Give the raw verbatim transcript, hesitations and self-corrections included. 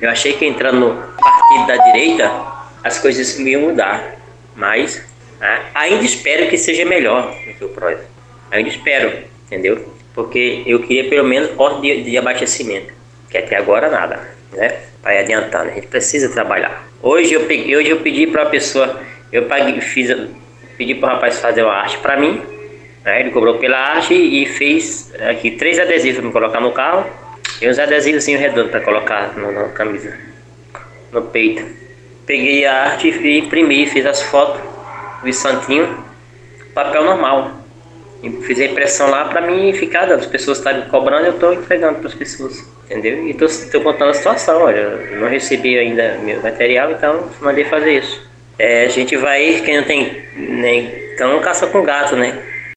Eu achei que entrando no partido da direita, as coisas iam mudar. Mas né, ainda espero que seja melhor do que o PROS. Ainda espero, entendeu? Porque eu queria pelo menos porta de, de abastecimento. Que até agora nada, né? Vai adiantando, a gente precisa trabalhar. Hoje eu, peguei, hoje eu pedi para a pessoa, eu paguei, fiz, pedi para o rapaz fazer uma arte para mim. Né? Ele cobrou pela arte e fez aqui três adesivos para me colocar no carro. E uns adesivos redondos para colocar no, na camisa, no peito. Peguei a arte e imprimi, fiz as fotos, o santinho, papel normal. E fiz a impressão lá para mim ficar, as pessoas estão me cobrando, eu estou entregando para as pessoas, entendeu? E estou contando a situação, olha, eu não recebi ainda meu material, então mandei fazer isso. É, a gente vai, quem não tem nem cão, caça com gato, né?